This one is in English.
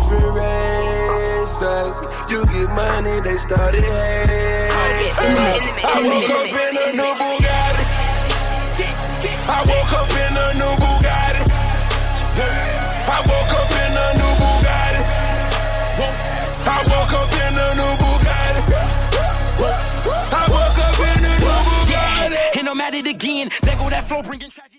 different races. You get money, they started hating. I woke up in a new Bugatti. I woke up in a new Bugatti. I woke up in a new Bugatti. I woke up in a new Bugatti. I woke up in a new Bugatti. And I'm at it again. There go that flow bringing tragedy.